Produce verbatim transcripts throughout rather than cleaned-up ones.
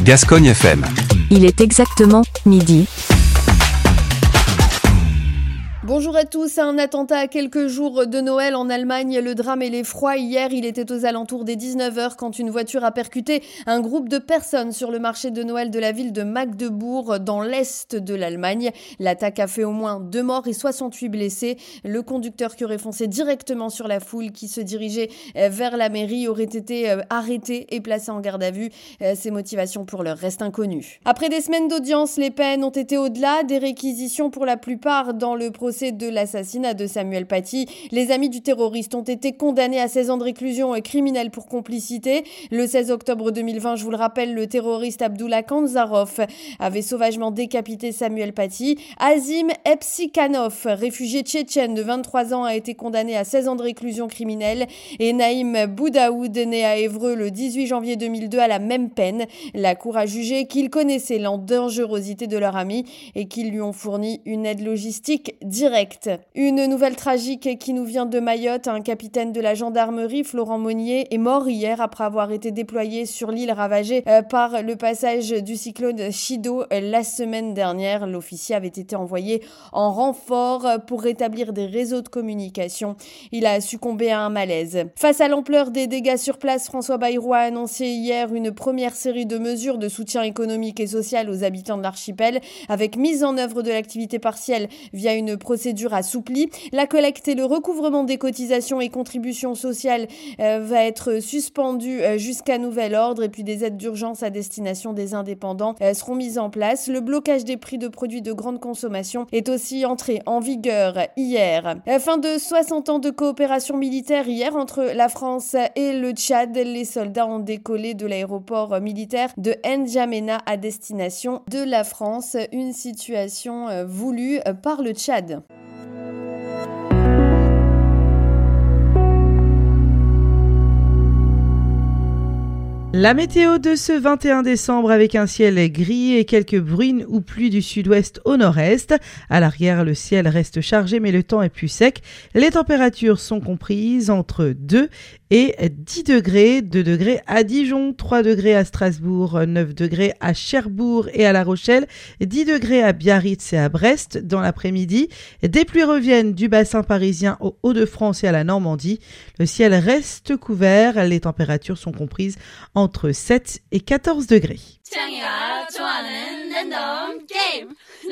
Gascogne F M. Il est exactement midi. Bonjour à tous. Un attentat à quelques jours de Noël en Allemagne. Le drame et l'effroi. Hier, il était aux alentours des dix-neuf heures quand une voiture a percuté un groupe de personnes sur le marché de Noël de la ville de Magdebourg, dans l'est de l'Allemagne. L'attaque a fait au moins deux morts et soixante-huit blessés. Le conducteur qui aurait foncé directement sur la foule qui se dirigeait vers la mairie aurait été arrêté et placé en garde à vue. Ses motivations pour l'heure restent inconnues. Après des semaines d'audience, les peines ont été au-delà des réquisitions pour la plupart dans le procès de l'assassinat de Samuel Paty. Les amis du terroriste ont été condamnés à seize ans de réclusion criminelle pour complicité. Le seize octobre deux mille vingt, je vous le rappelle, le terroriste Abdullah Kanzarov avait sauvagement décapité Samuel Paty. Azim Epsikanov, réfugié tchétchène de vingt-trois ans, a été condamné à seize ans de réclusion criminelle. Et Naïm Boudaoud, né à Évreux le dix-huit janvier deux mille deux, a la même peine. La cour a jugé qu'ils connaissaient la dangerosité de leur ami et qu'ils lui ont fourni une aide logistique directe. Une nouvelle tragique qui nous vient de Mayotte. Un capitaine de la gendarmerie, Florent Monnier, est mort hier après avoir été déployé sur l'île ravagée par le passage du cyclone Chido la semaine dernière. L'officier avait été envoyé en renfort pour rétablir des réseaux de communication. Il a succombé à un malaise. Face à l'ampleur des dégâts sur place, François Bayrou a annoncé hier une première série de mesures de soutien économique et social aux habitants de l'archipel, avec mise en œuvre de l'activité partielle via une procédure assouplie. La collecte et le recouvrement des cotisations et contributions sociales euh, va être suspendu euh, jusqu'à nouvel ordre, et puis des aides d'urgence à destination des indépendants euh, seront mises en place. Le blocage des prix de produits de grande consommation est aussi entré en vigueur hier. Euh, fin de soixante ans de coopération militaire hier entre la France et le Tchad. Les soldats ont décollé de l'aéroport militaire de N'Djamena à destination de la France. Une situation euh, voulue euh, par le Tchad. La météo de ce vingt et un décembre avec un ciel gris et quelques bruines ou pluies du sud-ouest au nord-est. À l'arrière, le ciel reste chargé mais le temps est plus sec. Les températures sont comprises entre deux et dix degrés. deux degrés à Dijon, trois degrés à Strasbourg, neuf degrés à Cherbourg et à La Rochelle, dix degrés à Biarritz et à Brest dans l'après-midi. Des pluies reviennent du bassin parisien aux Hauts-de-France et à la Normandie. Le ciel reste couvert. Les températures sont comprises en entre sept et quatorze degrés. 창이가 좋아하는 랜덤 게임,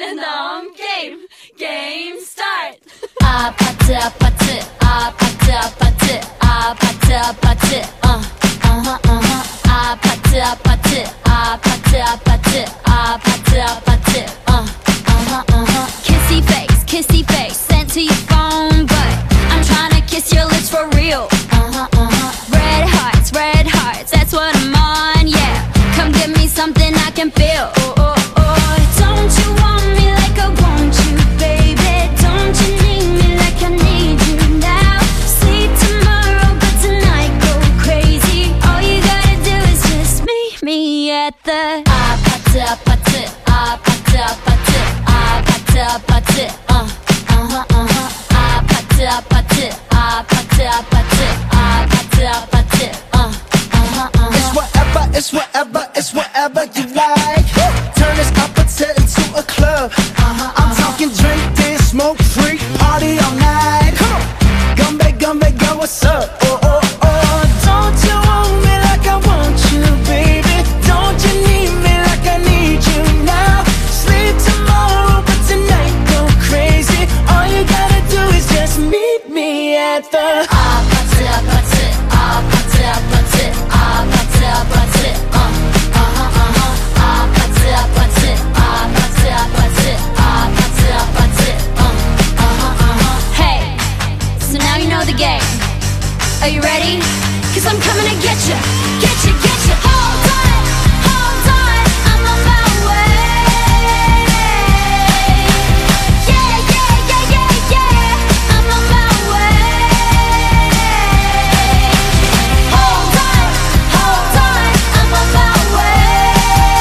랜덤 게임, 게임 스타트. 아파트 아파트 아파트 아파트 아파트 아파트 어 어허 어허 아파트 아파트 아파트 아파트 아파트 아파트 어 어허 어허 kissy face kissy face sent to your phone but I'm trying to kiss your lips for real. Uh-huh uh-huh red hearts red hearts that's what I'm on, yeah. Come give me something I can feel. Oh, oh, oh. Don't you want me like I want you, baby? Don't you need me like I need you now? Sleep tomorrow, but tonight go crazy. All you gotta do is just meet me at the 아파트 아파트 아파트 아파트 아파트 아파트 uh uh-huh uh-huh 아파트 아파트 아파트 아파트 아파트 아파트 uh It's whatever, it's whatever, it's whatever you like. Turn this opposite into a club. Uh-huh, I'm uh-huh. talking drink, dance, smoke, free, party all night. Come on, Gumbe, Gumbe, girl, what's up? Oh, oh, oh, don't you want me like I want you, baby? Don't you need me like I need you now? Sleep tomorrow, but tonight go crazy. All you gotta do is just meet me at the 아파트, 아파트, 아파트, 아파트. 아파트 아파트 어 어허 어허 아파트 아파트 아파트 아파트 아파트 아파트 어 어허 어허 Hey, so now you know the game. Are you ready? Cause I'm coming to get you, get you, get you. Hold on, hold on, I'm on my way. Yeah, yeah, yeah, yeah, yeah, I'm on my way. Hold on, hold on, I'm on my way.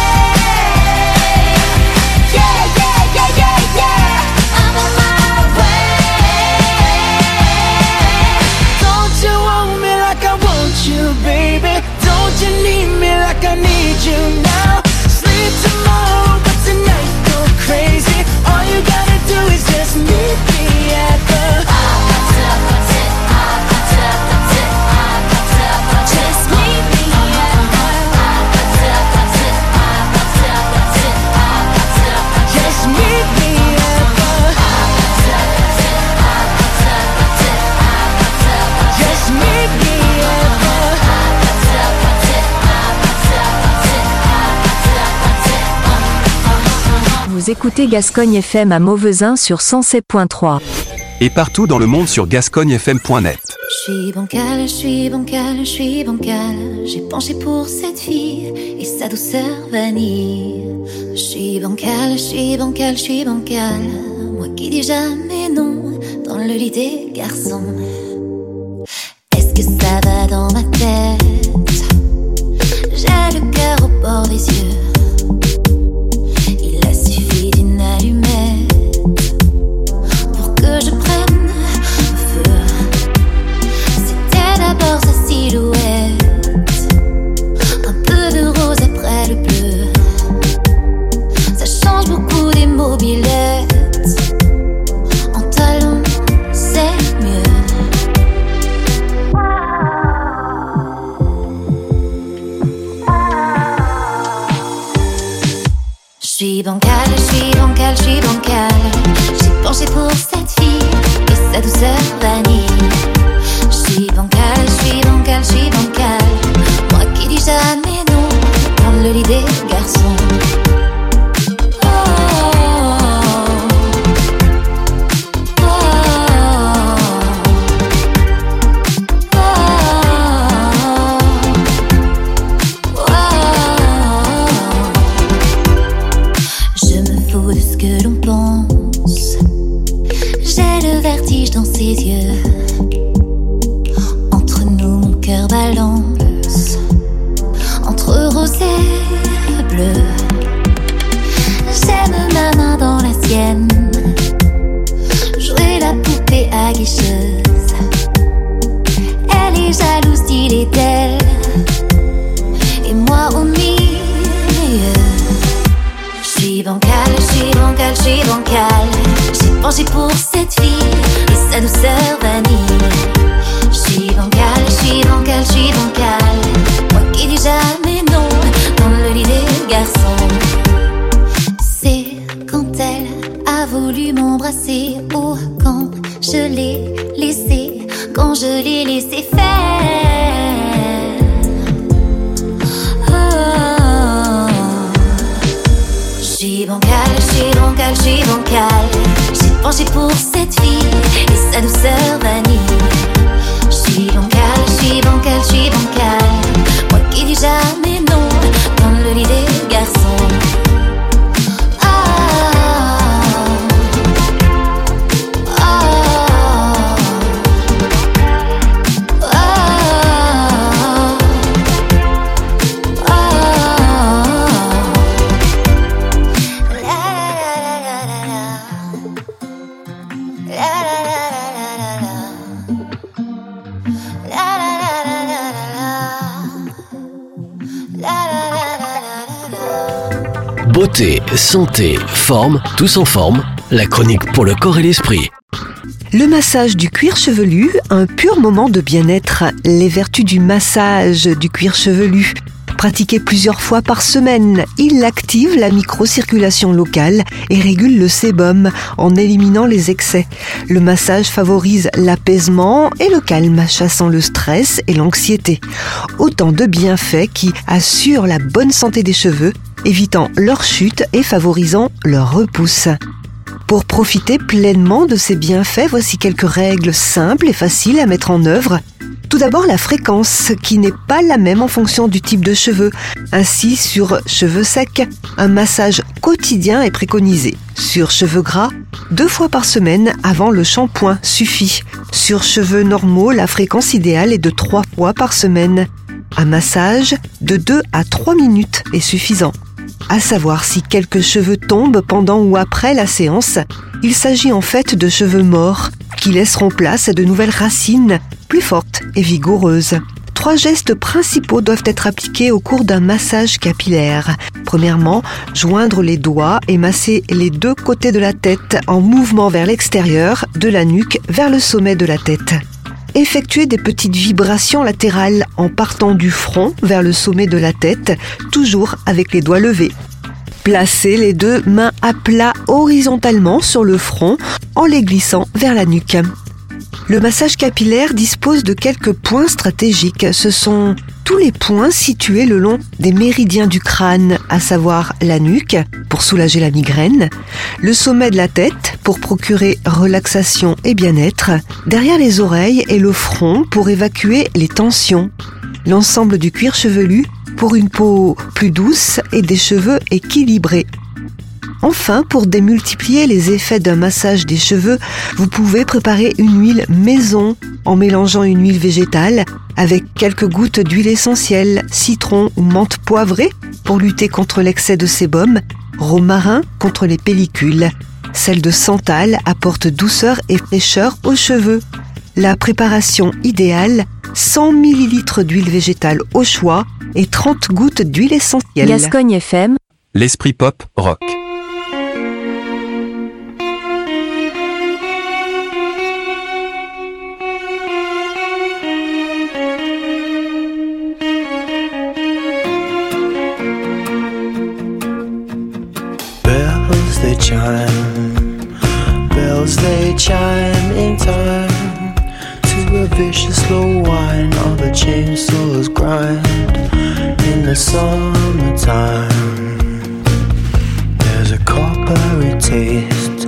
Yeah, yeah, yeah, yeah, yeah, I'm on my way. Don't you want me like I want you, baby? Don't you need Vous écoutez Gascogne F M à Mauvezin sur cent sept point trois. Et partout dans le monde sur gascogne f m point net. Je suis bancale, je suis bancale, je suis bancale. J'ai penché pour cette fille et sa douceur vanille. Je suis bancale, je suis bancale, je suis bancale. Moi qui dis jamais non dans le lit des garçons. Est-ce que ça va dans ma tête? J'ai le cœur au bord des yeux. Il a suffi d'une allumette pour que je prenne feu. C'était d'abord sa silhouette, un peu de rose après le bleu. Ça change beaucoup des mobilettes. En talons, c'est mieux. Je suis bancale, je suis bancale, je suis bancale. J'ai penché pour cette fille et sa douceur vanille. Je suis bancale, je suis bancale, je suis bancale. Moi qui dis jamais non dans le lit des garçons. Oh, oh, oh, oh. Je me fous de ce que l'on pense. J'ai le vertige dans ses yeux. Entre nous, mon cœur balance. Entre rose et bleu. J'aime ma main dans la sienne. Jouer la poupée aguicheuse. Elle est jalouse, il est d'elle. Et moi au milieu. Je suis bancale, je suis bancale, je suis bancale. J'ai penché pour cette fille et sa douceur vanille. Je suis bancale, je suis bancale, je suis bancale. Moi qui dis jamais non dans le lit des garçons. C'est quand elle a voulu m'embrasser ou quand je l'ai laissé, quand je l'ai laissé faire. Oh. Je suis bancale, je suis bancale, je suis bancale. J'ai penché pour cette fille et sa douceur vanille. Je suis bancale, je suis bancale, je suis bancale. Moi qui dis jamais non dans le lit des garçons. Beauté, santé, forme, tous en forme, la chronique pour le corps et l'esprit. Le massage du cuir chevelu, un pur moment de bien-être. Les vertus du massage du cuir chevelu. Pratiqué plusieurs fois par semaine, il active la microcirculation locale et régule le sébum en éliminant les excès. Le massage favorise l'apaisement et le calme, chassant le stress et l'anxiété. Autant de bienfaits qui assurent la bonne santé des cheveux, évitant leur chute et favorisant leur repousse. Pour profiter pleinement de ces bienfaits, voici quelques règles simples et faciles à mettre en œuvre. Tout d'abord, la fréquence, qui n'est pas la même en fonction du type de cheveux. Ainsi, sur cheveux secs, un massage quotidien est préconisé. Sur cheveux gras, deux fois par semaine avant le shampoing suffit. Sur cheveux normaux, la fréquence idéale est de trois fois par semaine. Un massage de deux à trois minutes est suffisant. À savoir si quelques cheveux tombent pendant ou après la séance, il s'agit en fait de cheveux morts qui laisseront place à de nouvelles racines plus fortes et vigoureuses. Trois gestes principaux doivent être appliqués au cours d'un massage capillaire. Premièrement, joindre les doigts et masser les deux côtés de la tête en mouvement vers l'extérieur, de la nuque vers le sommet de la tête. Effectuer des petites vibrations latérales en partant du front vers le sommet de la tête, toujours avec les doigts levés. Placez les deux mains à plat horizontalement sur le front en les glissant vers la nuque. Le massage capillaire dispose de quelques points stratégiques. Ce sont tous les points situés le long des méridiens du crâne, à savoir la nuque, pour soulager la migraine, le sommet de la tête, pour procurer relaxation et bien-être, derrière les oreilles et le front, pour évacuer les tensions, l'ensemble du cuir chevelu, pour une peau plus douce et des cheveux équilibrés. Enfin, pour démultiplier les effets d'un massage des cheveux, vous pouvez préparer une huile maison en mélangeant une huile végétale avec quelques gouttes d'huile essentielle, citron ou menthe poivrée pour lutter contre l'excès de sébum, romarin contre les pellicules. Celle de santal apporte douceur et fraîcheur aux cheveux. La préparation idéale, cent millilitres d'huile végétale au choix et trente gouttes d'huile essentielle. Gascogne F M. L'esprit pop, rock. Bells they chime, bells they chime in time to a vicious slow whine of a chainsaw's grind. In the summertime, there's a coppery taste,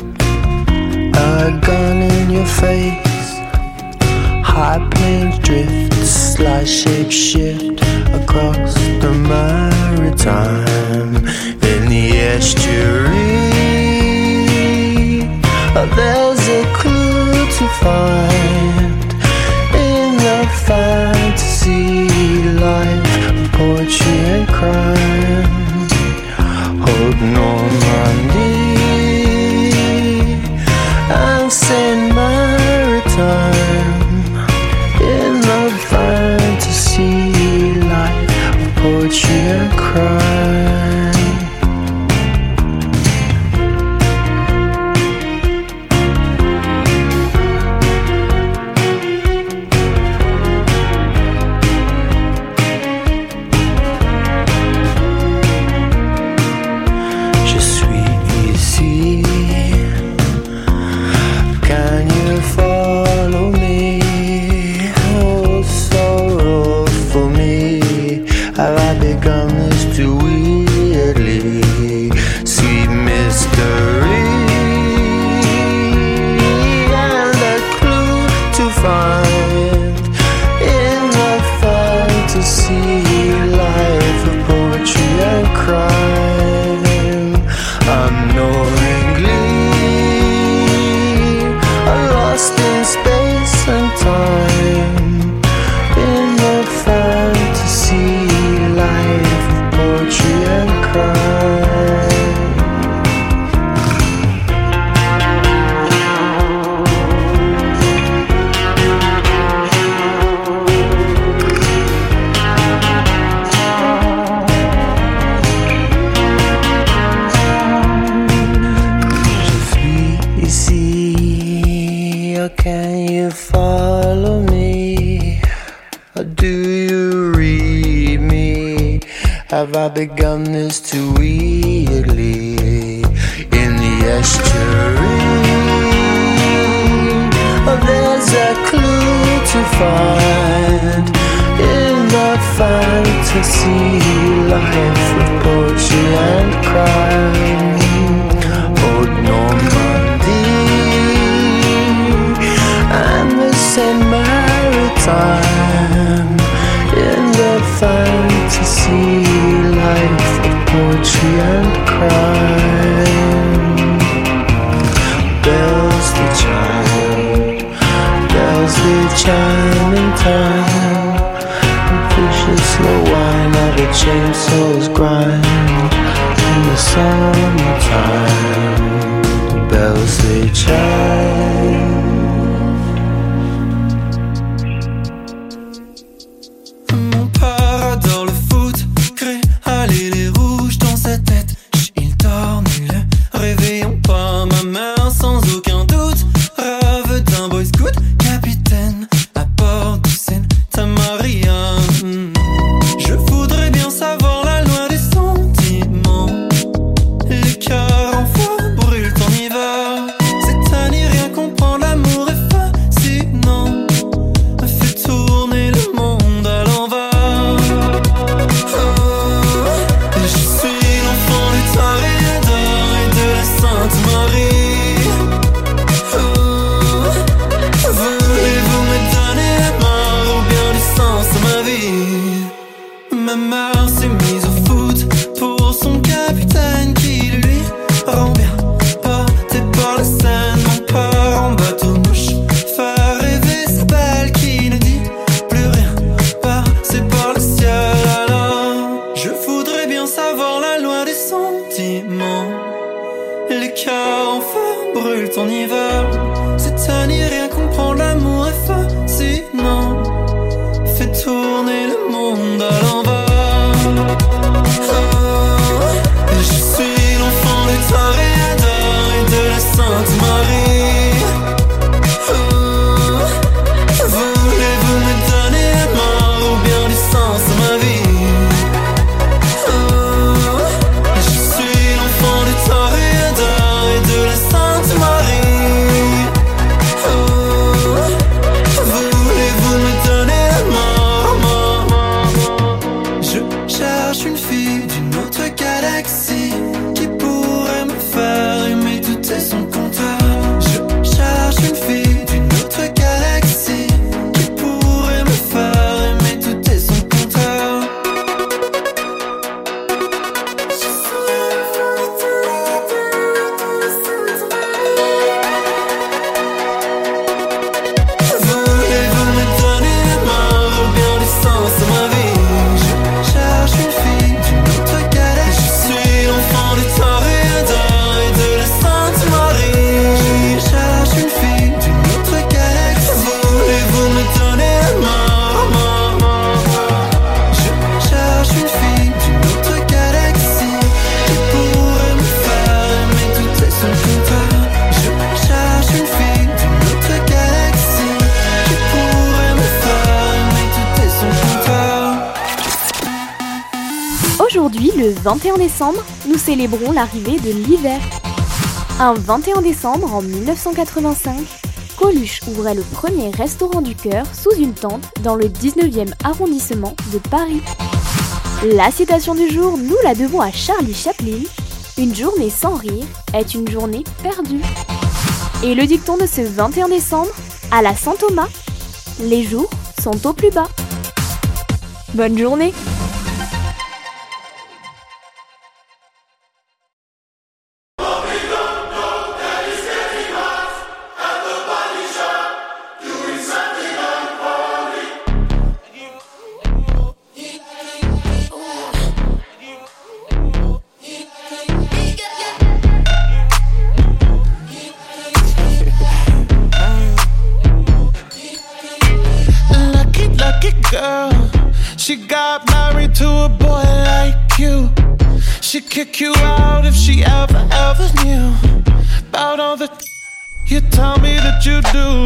a gun in your face. High planes drift, slight shapes shift across the maritime. In the estuary, there's a clue to find in the fantasy life of poetry and crime. Hold Normandy and Saint Maritime in the fantasy life of poetry and crime. Have I begun this too weirdly? In the estuary, oh, there's a clue to find in the fantasy life of poetry and crime. Old Normandy and the Saint Maritime in the fantasy life of poetry and crime. Bells they chime, bells they chime in time. A vicious slow whine of a chainsaw's grind. In the summertime, bells they chime. C'est à n'y rien comprendre. vingt et un décembre, nous célébrons l'arrivée de l'hiver. Un vingt et un décembre en mille neuf cent quatre-vingt-cinq, Coluche ouvrait le premier restaurant du cœur sous une tente dans le dix-neuvième arrondissement de Paris. La citation du jour, nous la devons à Charlie Chaplin. Une journée sans rire est une journée perdue. Et le dicton de ce vingt et un décembre, à la Saint-Thomas, les jours sont au plus bas. Bonne journée! She got married to a boy like you. She'd kick you out if she ever, ever knew about all the you tell me that you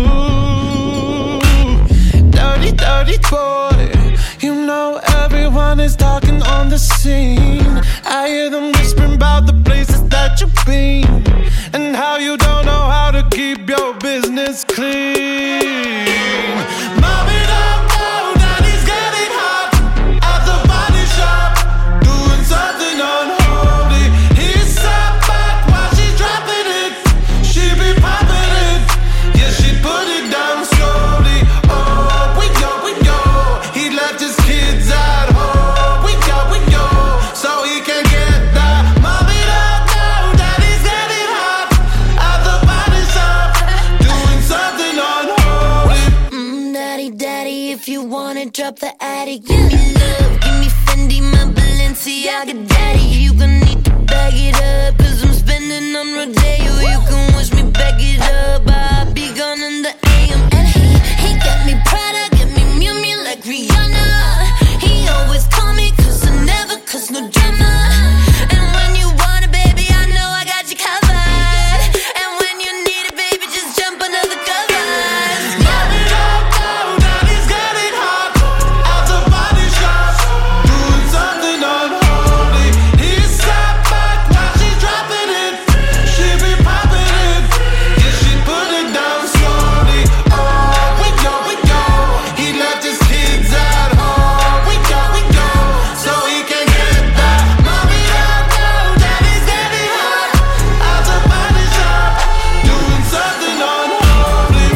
do. Dirty, dirty boy. You know everyone is talking on the scene. I hear them whispering about the places that you've been and how you don't know how to keep your business clean. Mommy, don't know that he's getting hot at the body shop, doing something unholy. He sat back while she's dropping it. She be popping it, yeah, she put it down slowly. Oh, we go, we go. He left his kids at home. We go, we go, so he can get that. Mommy don't know that he's getting hot at the body shop, doing something unholy. Mm, daddy, daddy, if you wanna drop the attic, give me love, give me Fendi, my Balenciaga, daddy. You gon' need to bag it up, cause I'm spending on Rodeo. You can wish me back it up, I'll be gone in the A M. And he, he got me Prada, got me Miu Miu like Rihanna. He always call me cause I never cause no drama. And when you want it, baby, I know I got you covered. And when you need it, baby, just jump under the covers. Mommy don't know that he's getting hot at the body shop, doing something unholy. He sat back while she's dropping it. She be popping it, yeah, she put it down slowly. Oh, we go, we go. He left his kids at home. We go, we go, so he can get that. Mommy don't know that he's getting hot at the body shop, doing something unholy.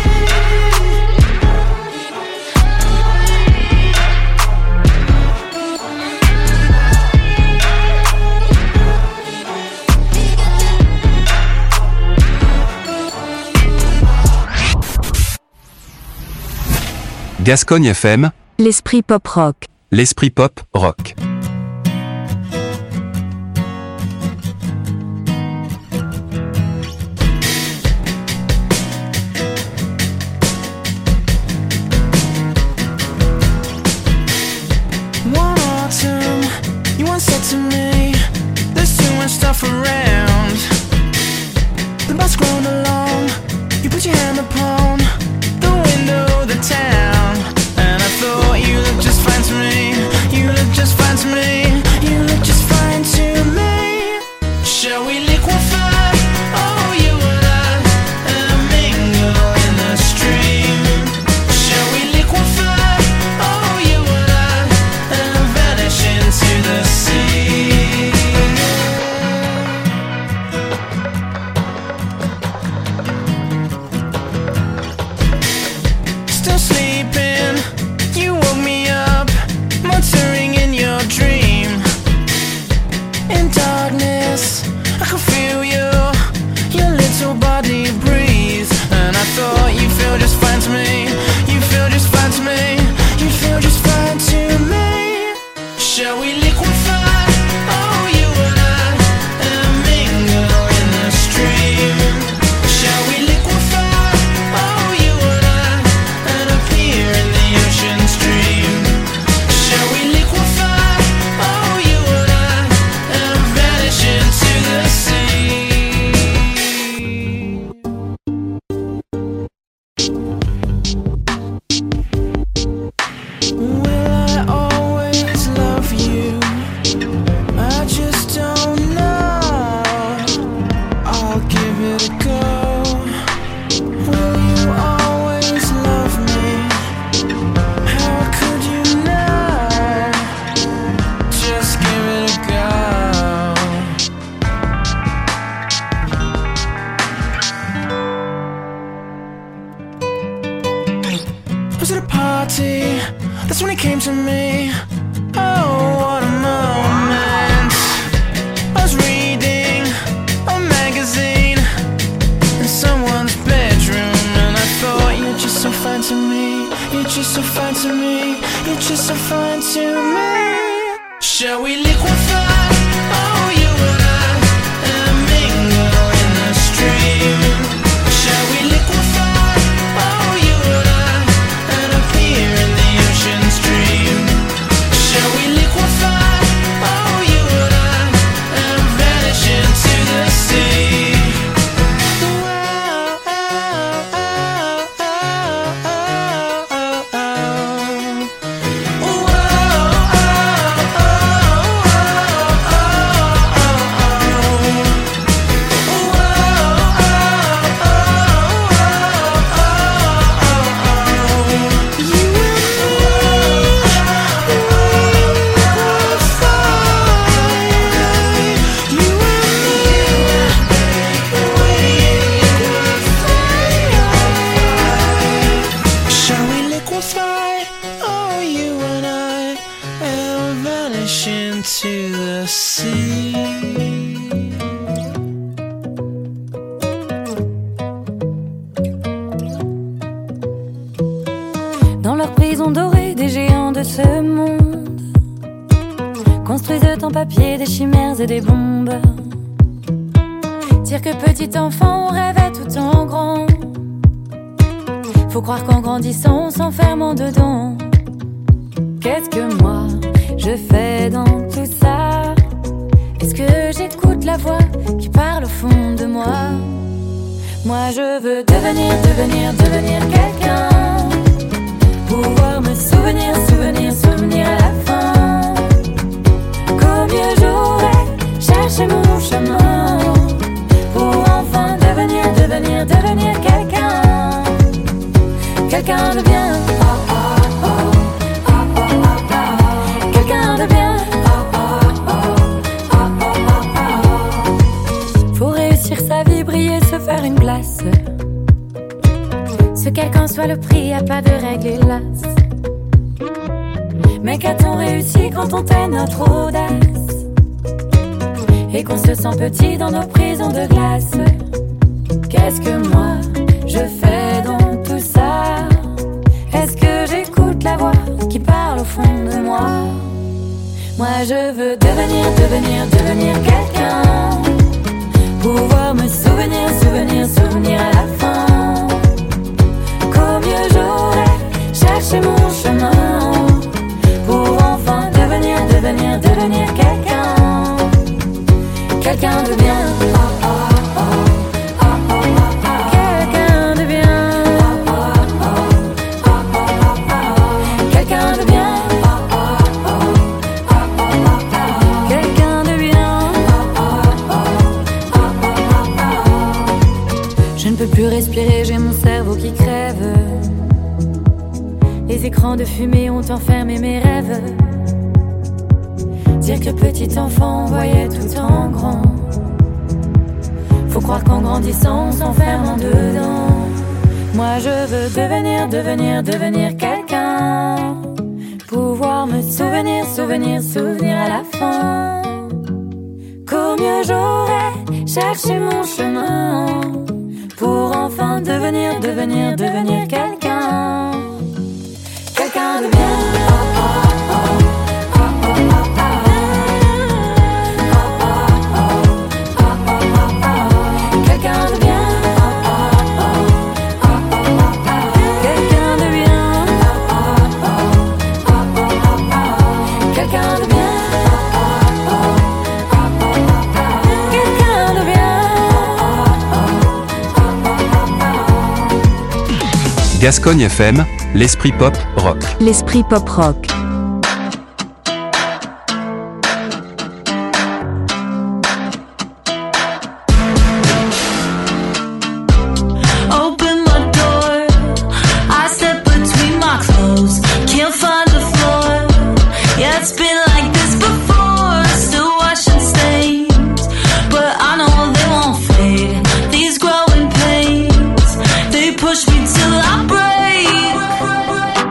Gascogne F M, L'esprit pop rock. l'esprit pop rock. One autumn, you once said to me, there's too much stuff around. The bus rolled along, you put your hand upon the window of the town. And I thought you looked just fine to me. You look just fine to me. You look just fine to me. Shall we liquefy? Oh, you and I, and mingle in the stream. Shall we liquefy? Oh, you and I, and vanish into the sea. Still sleeping, you woke me up, muttering in your dream. In darkness, I could feel you, your little body breathe. And I thought you feel just fine to me. You feel just fine to me. You feel just fine to me. Shall we liquefy? Oh, you and I, and mingle in the stream. Shall we liquefy? Oh, you and I, and appear in the ocean stream. Shall we liquefy? Oh, you and I, and vanish into the sea. was at a party, that's when he came to me. Oh, what a moment. I was reading a magazine in someone's bedroom, and I thought, you're just so fine to me, you're just so fine to me, you're just so fine to me. Shall we liquefy? Oh, you and I, and mingle in the stream. Shall we liquefy? Oh, you and I, and appear in the ocean stream. Shall we liquefy? Oh, you and I, and vanish into the sea. Dans leur prison dorée, des géants de ce monde construisent en papier des chimères et des bombes. Dire que petit enfant rêvait tout en grand. Faut croire qu'en grandissant, on s'enferme en dedans. Qu'est-ce que moi je fais dans tout ça? Est-ce que j'écoute la voix qui parle au fond de moi? Moi je veux devenir, devenir, devenir quelqu'un. Pouvoir me souvenir, souvenir, souvenir à la fin. Qu'au mieux j'aurais cherché mon chemin pour enfin devenir, devenir, devenir quelqu'un. Quelqu'un de bien. Oh, oh, oh, oh, oh, oh. Quelqu'un de bien. Oh, oh, oh, oh, oh, oh. Faut réussir sa vie, briller, se faire une place. Ce quel qu'en soit le prix, y a pas de règle hélas. Mais qu'a-t-on réussi quand on tait notre audace et qu'on se sent petit dans nos prisons de glace? Qu'est-ce que moi je fais dans tout ça? Est-ce que j'écoute la voix qui parle au fond de moi? Moi je veux devenir, devenir, devenir quelqu'un. Pouvoir me souvenir, souvenir, souvenir à la fin. Qu'au mieux j'aurais cherché mon chemin pour enfin devenir, devenir, devenir quelqu'un. Quelqu'un de bien. Oh, oh, oh, oh, oh, oh, oh. Quelqu'un de bien. Oh, oh, oh, oh, oh, oh, oh. Quelqu'un de bien. Oh, oh, oh, oh, oh, oh, oh. Quelqu'un de bien. Oh, oh, oh, oh, oh, oh. Je ne peux plus respirer, j'ai mon cerveau qui crève. Les écrans de fumée ont enfermé mes rêves. Dire que petit enfant voyait tout en grand. Faut croire qu'en grandissant on s'enferme en dedans. Moi je veux devenir, devenir, devenir quelqu'un. Pouvoir me souvenir, souvenir, souvenir à la fin. Qu'au mieux j'aurais cherché mon chemin pour enfin devenir, devenir, devenir quelqu'un. Quelqu'un de bien. Oh, oh, oh, oh, oh, oh, oh. Quelqu'un de bien. Oh, oh, oh, oh, oh, oh. Quelqu'un de bien. Oh, oh, oh, oh, oh, oh. Quelqu'un de bien. Oh, oh, oh, oh, oh, oh. Quelqu'un de bien. Gascogne F M, l'esprit pop rock. L'esprit pop rock. Open my door, I step between my clothes, can't find the floor. Yeah, it's been like this before, still washing stains, but I know they won't fade. These growing pains, they push me till I break.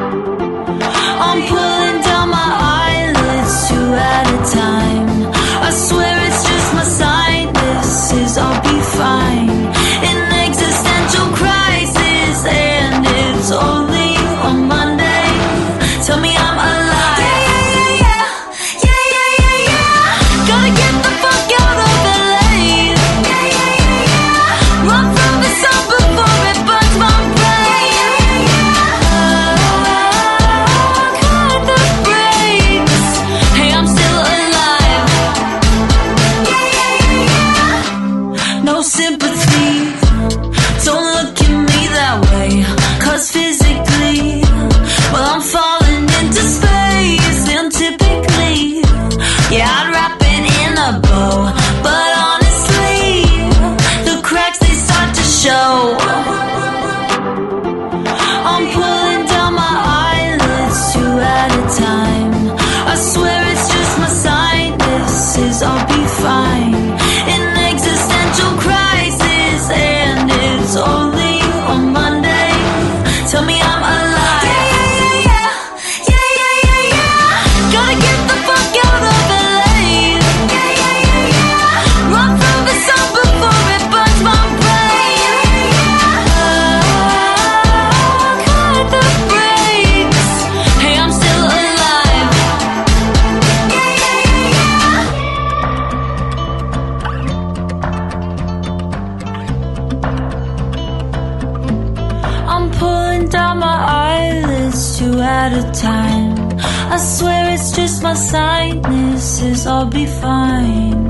at a time. I swear it's just my sinuses, I'll be fine.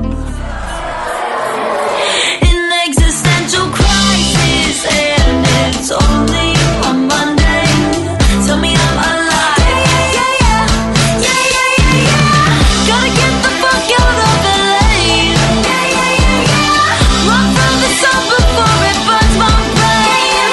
In existential crisis, and it's only on Monday. Tell me I'm alive. Yeah, yeah, yeah, yeah, yeah, yeah, yeah. Gotta get the fuck out of L A. Yeah, yeah, yeah, yeah. Run from the sun before it burns my brain.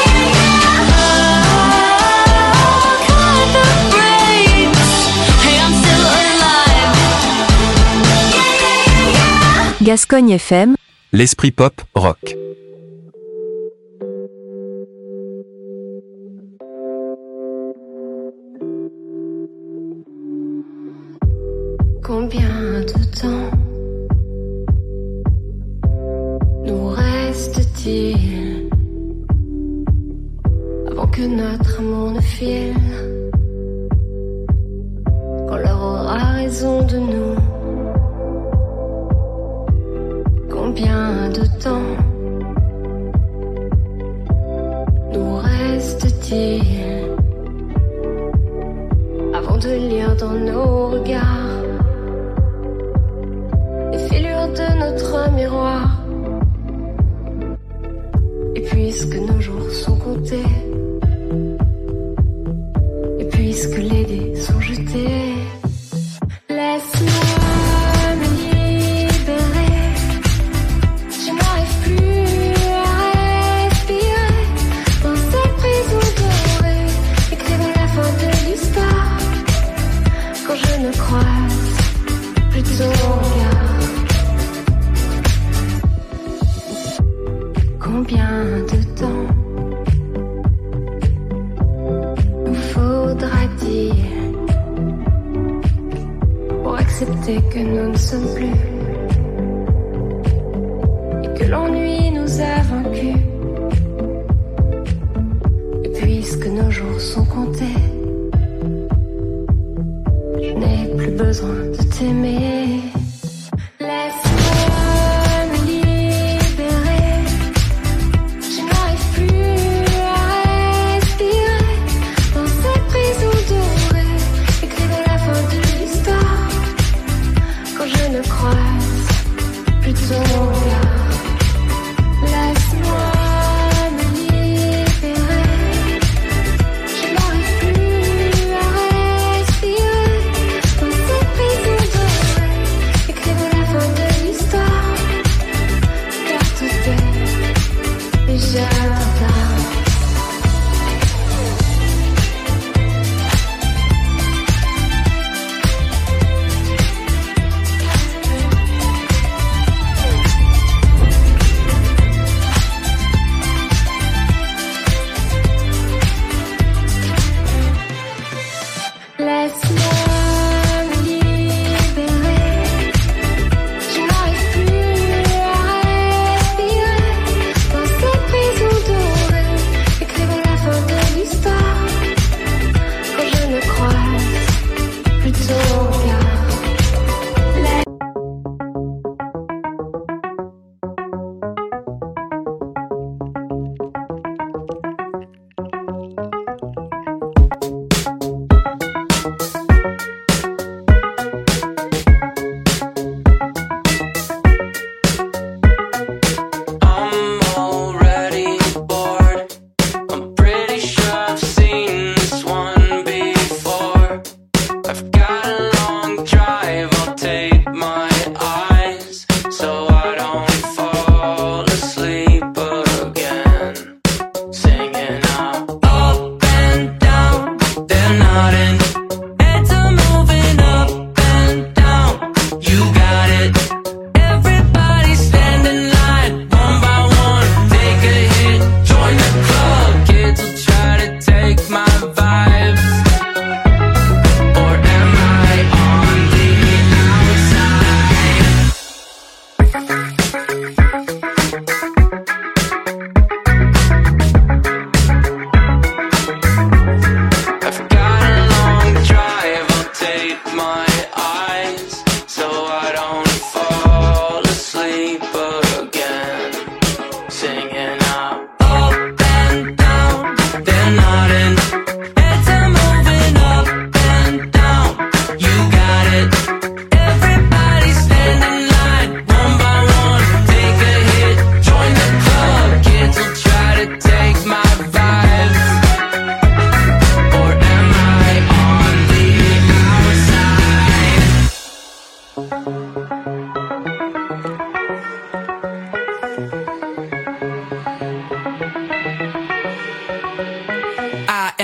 Oh, cut the brakes. Hey, I'm still alive. Yeah, yeah, yeah, yeah. Gascogne F M, L'esprit pop rock. Combien de temps nous reste-t-il avant que notre amour ne file, quand l'heure aura raison de nous? Combien de temps nous reste-t-il avant de lire dans nos regards les fêlures de notre miroir? Et puisque nos jours sont comptés, et puisque les dés sont jetés, laisse-moi me libérer. Je n'arrive plus à respirer dans cette prison dorée. Écrivons la fin de l'histoire quand je ne croise plus ton regard. Combien de temps nous faudra-t-il pour accepter que nous ne sommes plus et que l'ennui nous a vaincus? Et puisque nos jours sont comptés, je n'ai plus besoin de t'aimer.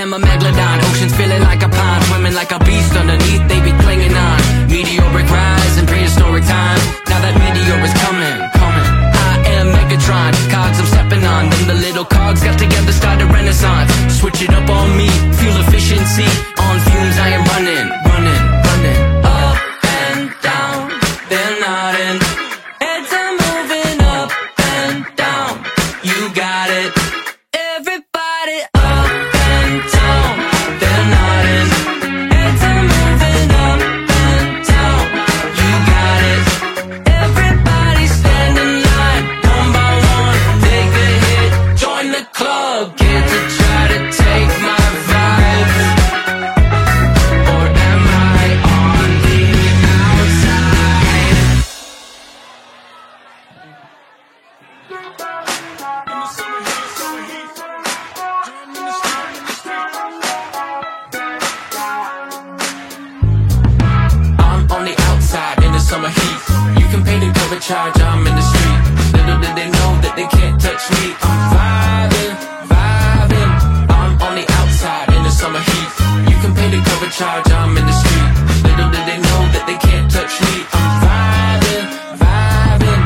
am a megalodon, oceans feeling like a pond, swimming like a beast underneath, they be clinging on. Meteoric rise in prehistoric times, now that meteor is coming, coming. I am Megatron, cogs I'm stepping on, then the little cogs got together, started renaissance. Switch it up on me, fuel efficiency, on fumes I am running, running, running. Up and down, they're nodding, heads are moving up and down, you got it. Everybody up and down, they're nodding, heads are moving up and down, you got it. Everybody stand in line, one by one, take a hit, join the club, get to try to take my vibe, or am I on the outside? I'm on the outside in the summer heat. You can pay the cover charge, I'm in the street. Little did they know that they can't touch me. I'm vibing, vibing. I'm on the outside in the summer heat. You can pay the cover charge, I'm in the street. Little did they know that they can't touch me. I'm vibing, vibing.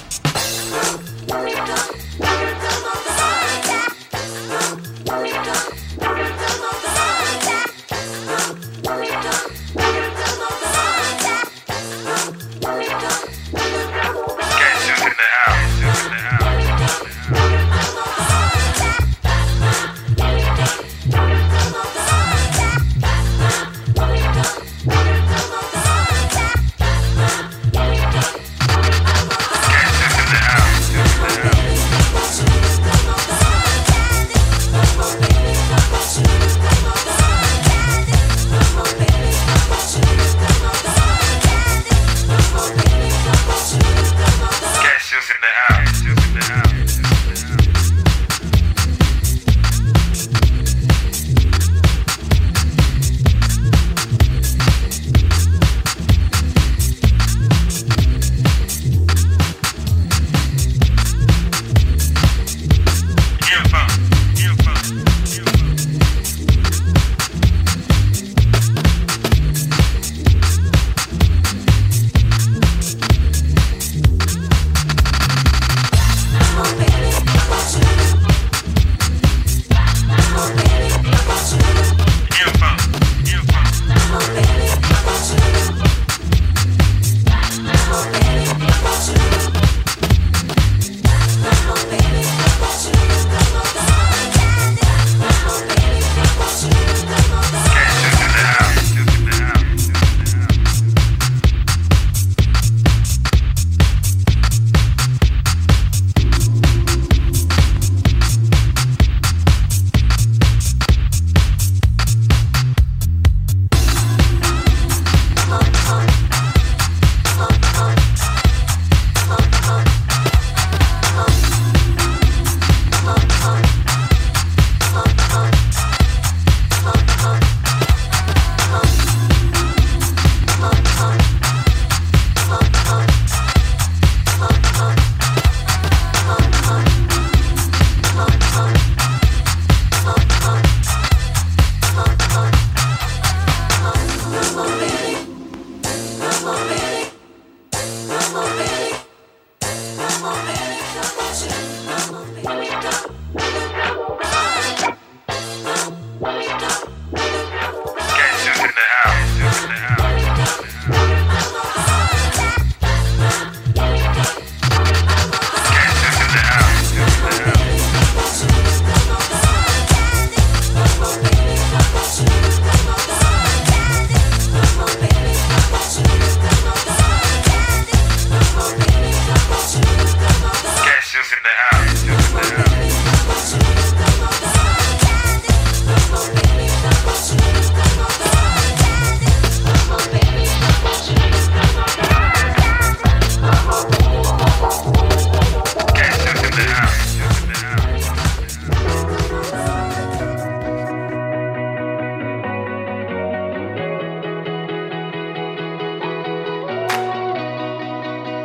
Let me go.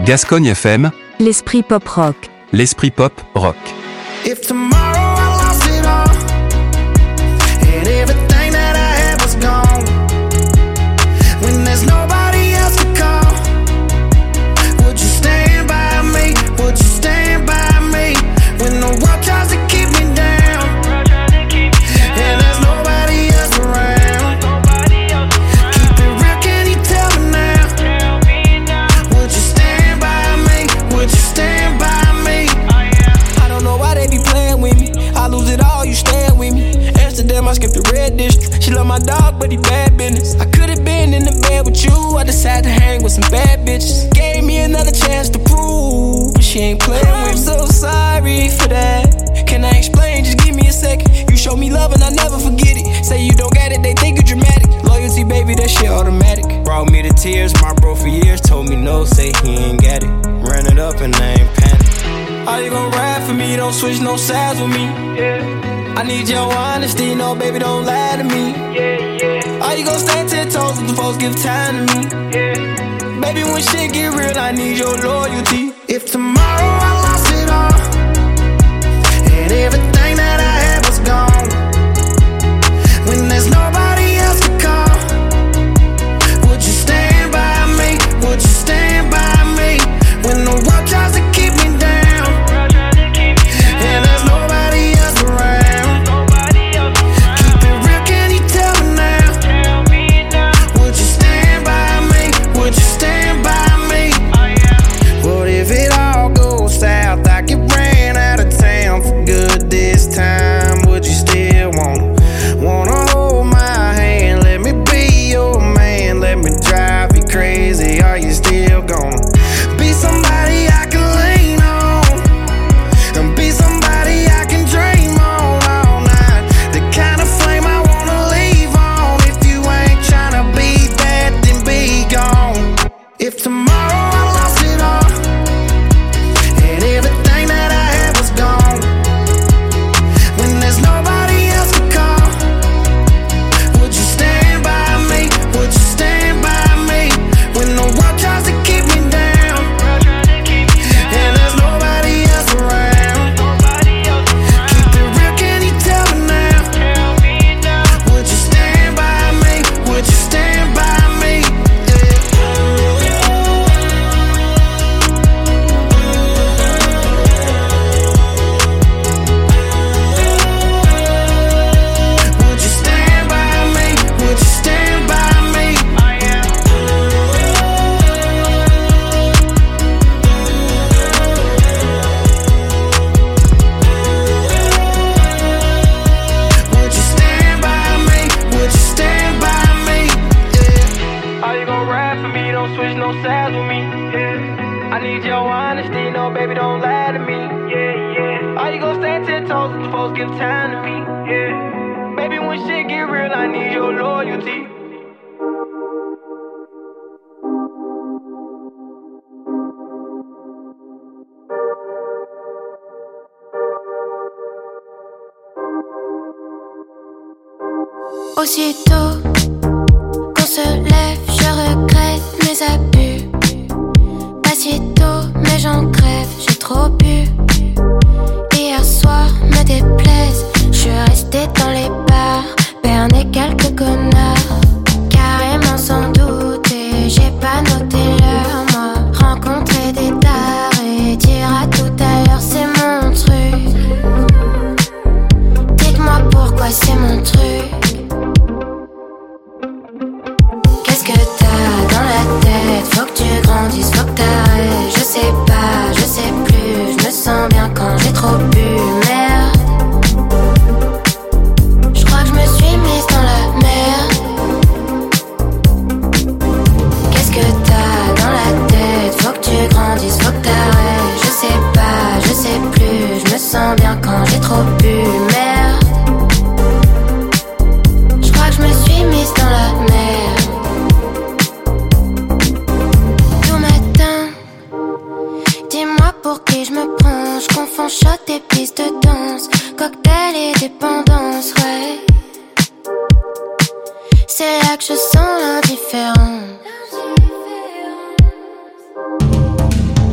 Gascogne F M, l'esprit pop rock. L'esprit pop rock. If tomorrow I lost it all, and everything that I had was gone, when there's nobody else to call, would you stand by me? Would you stand by me? When the world tries to keep me down, and there's nobody else around, keep it real, can you tell me now? Would you stand by me? Would you stand by me? I don't know why they be playing with me. I lose it all, you stand with me. Amsterdam, I skipped the red district. She love my dog, but he bad business. I could've been in the bed with you. I decided to hang with some bad bitches. Gave me another chance to prove, but she ain't playing with me. I'm so sorry for that. Can I explain? Just give me a second. You show me love and I never forget it. Say you don't get it, they think you're dramatic. Loyalty, baby, that shit automatic. Brought me to tears, my bro for years told me no, say he ain't got it. Ran it up and I ain't panic. Are you gon' ride for me? Don't switch no sides with me. Yeah. I need your honesty, no baby, don't lie to me. Yeah, yeah. Are you gon' stand ten toes if the folks give time to me? Yeah. Baby, when shit get real, I need your loyalty. If tomorrow I lost it all, and everything that I had was gone, when there's nobody else to call, would you stand by me? Would you stand by me? When the world tries to keep me down, and there's nobody else around, keep it real, can you tell me now? Would you stand by me? Would you stand by me? What if it all goes south? I get ran out of town for good this time. Would you still wanna, wanna hold my hand? Let me be your man, let me drive you crazy. Are you still gonna be somebody I can lean on, and be somebody I can dream on all night? The kind of flame I wanna leave on. If you ain't tryna be that, then be gone. If tomorrow I lost it all, and everything that I had was gone, when there's nobody else to call, would you stand by me? Would you stand by me? When the world tries to keep me down, and there's nobody else around, keep it real, can you tell me now? Would you stand by me? Would you stand by me? Would you stand by me? Would you stand by me? Would you stand by me? Would you stand by me? Yeah. Are you gon' ride for me? Don't switch no sides with me. Yeah. I need your honesty, no baby, don't lie to me. Yeah, yeah. Are you gon' stand ten toes if the folks give time to me? Yeah. Baby, when shit get real, I need your loyalty. Aussitôt qu'on se lève, je regrette mes abus. Pas si tôt, mais j'en crève, j'ai trop bu. Hier soir me déplaise, je suis restée dans les bars, berné quelques connards, carrément sans doute. Et j'ai pas noté l'heure, moi. Rencontrer des tarés, dire à tout à l'heure, c'est mon truc. Dites-moi pourquoi c'est mon truc. Qu'est-ce que t'as dans la tête? Faut que tu grandisses, faut que t'arrêtes. Je sais pas, je sais plus. Je me sens bien quand j'ai trop bu. Merde, je crois que je me suis mise dans la merde. Qu'est-ce que t'as dans la tête? Faut que tu grandisses, faut que t'arrêtes. Je sais pas, je sais plus. Je me sens bien quand j'ai trop bu. Merde, je crois que je me suis mise dans la merde. Tout matin, dis-moi pour qui je me prends. Je confonds shot et piste de danse, cocktail et dépendance, ouais. C'est là que je sens l'indifférence.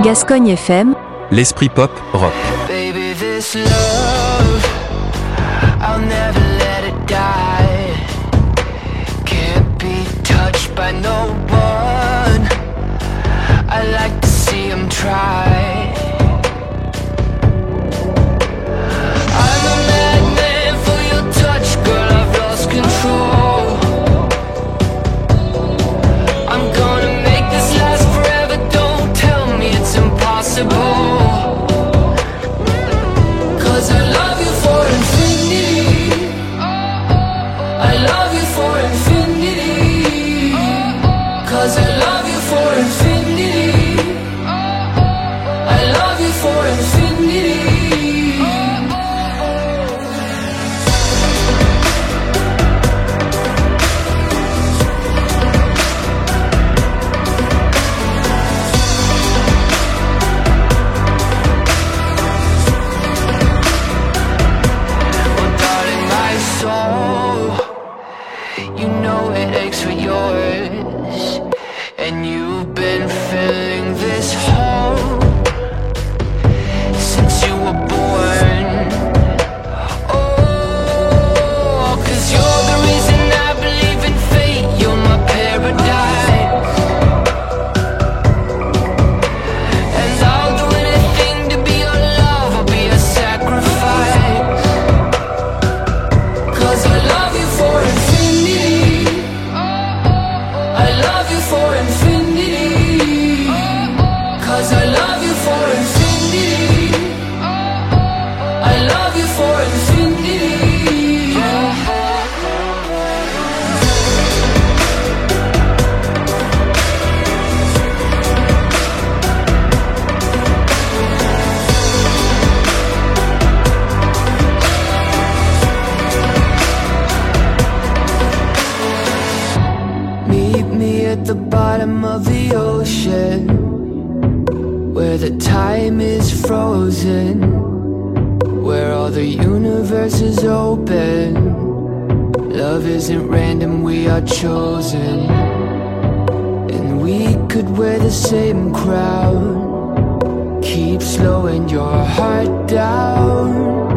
Gascogne F M, l'esprit pop rock. Baby, this love, I'll never let it die. Can't be touched by no one. I like to see him try. I'm a madman for your touch, girl, I've lost control. I'm gonna make this last forever, don't tell me it's impossible. Cause I love you for infinity. I love you for infinity. Cause I love you for infinity. I love you for infinity. You know it aches for yours, and you've been filling this hole since you were born. Oh, cause you're the reason I believe in fate, you're my paradise. And I'll do anything to be your love, I'll be a sacrifice. Cause I love you for infinity. I love you for infinity. Cause I love you for infinity. I love you for infinity. Meet me at the bottom of the ocean, where the time is frozen, where all the universe is open. Love isn't random, we are chosen. And we could wear the same crown, keep slowing your heart down.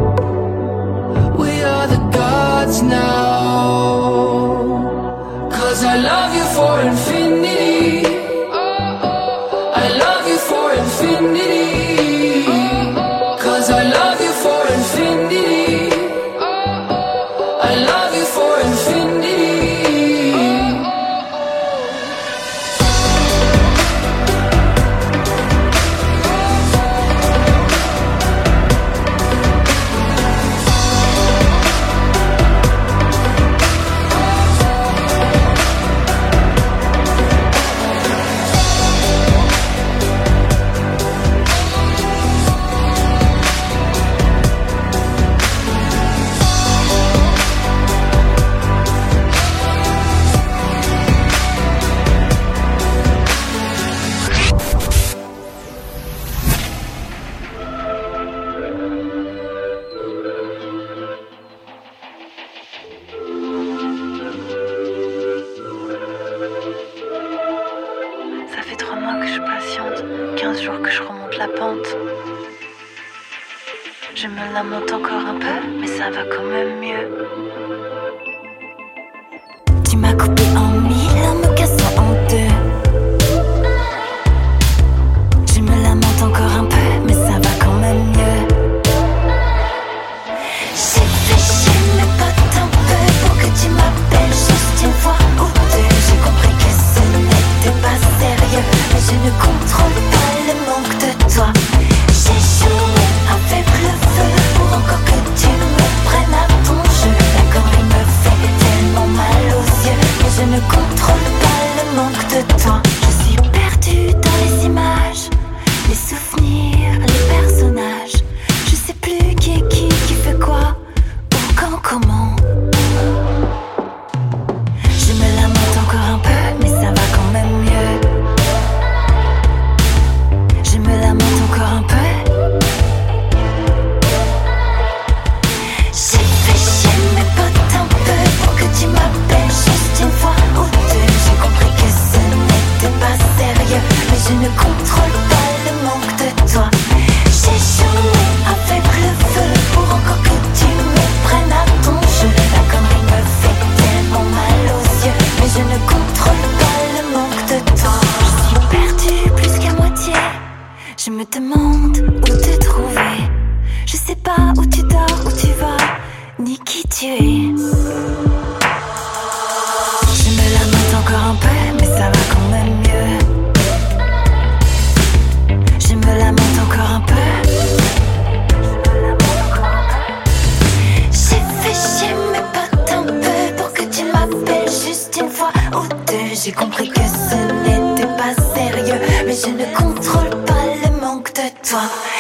We are the gods now. Cause I love you for infinity. I love you for infinity. Cause I love you for infinity. I love you for infinity. Ça fait trois mois que je patiente, quinze jours que je remonte la pente. Je me lamente encore un peu, mais ça va quand même mieux. Tu m'as coupé en mille en me cassant en deux. Je me lamente encore un peu, mais ça va quand même mieux. J'ai fait chez mes potes un peu pour que tu m'appelles juste une fois ou deux. J'ai compris que ce n'était pas sérieux, mais je ne contrôle pas le manque de toi. J'ai joué avec le feu pour encore que tu me prennes à ton jeu. D'accord, il me fait tellement mal aux yeux, mais je ne contrôle pas le manque de toi. Je suis perdue dans les images, les souvenirs, les personnages. Je sais plus qui est qui, qui fait quoi, ou quand, comment. Je me lamente encore un peu, mais ça va quand même mieux. Je me lamente encore un peu. J'ai fait chier mes potes un peu pour que tu m'appelles juste une fois ou deux. J'ai compris que ce n'était pas sérieux, mais je ne contrôle pas le manque demande où te trouver. Je sais pas où tu dors, où tu vas, ni qui tu es. Je me lamente encore un peu, mais ça va quand même mieux. Je me lamente encore un peu. J'ai fait chier mes potes un peu pour que tu m'appelles juste une fois ou deux. J'ai compris que ce n'était pas sérieux, mais je ne contrôle pas le manque de toi.